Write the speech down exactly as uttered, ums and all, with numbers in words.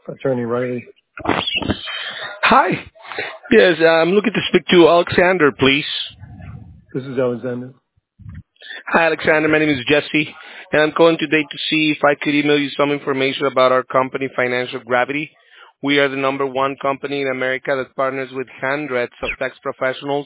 Attorney Riley. Hi. Yes, uh, I'm looking to speak to Alexander, please. This is Alexander. Hi, Alexander. My name is Jesse, and I'm calling today to see if I could email you some information about our company, Financial Gravity. We are the number one company in America that partners with hundreds of tax professionals.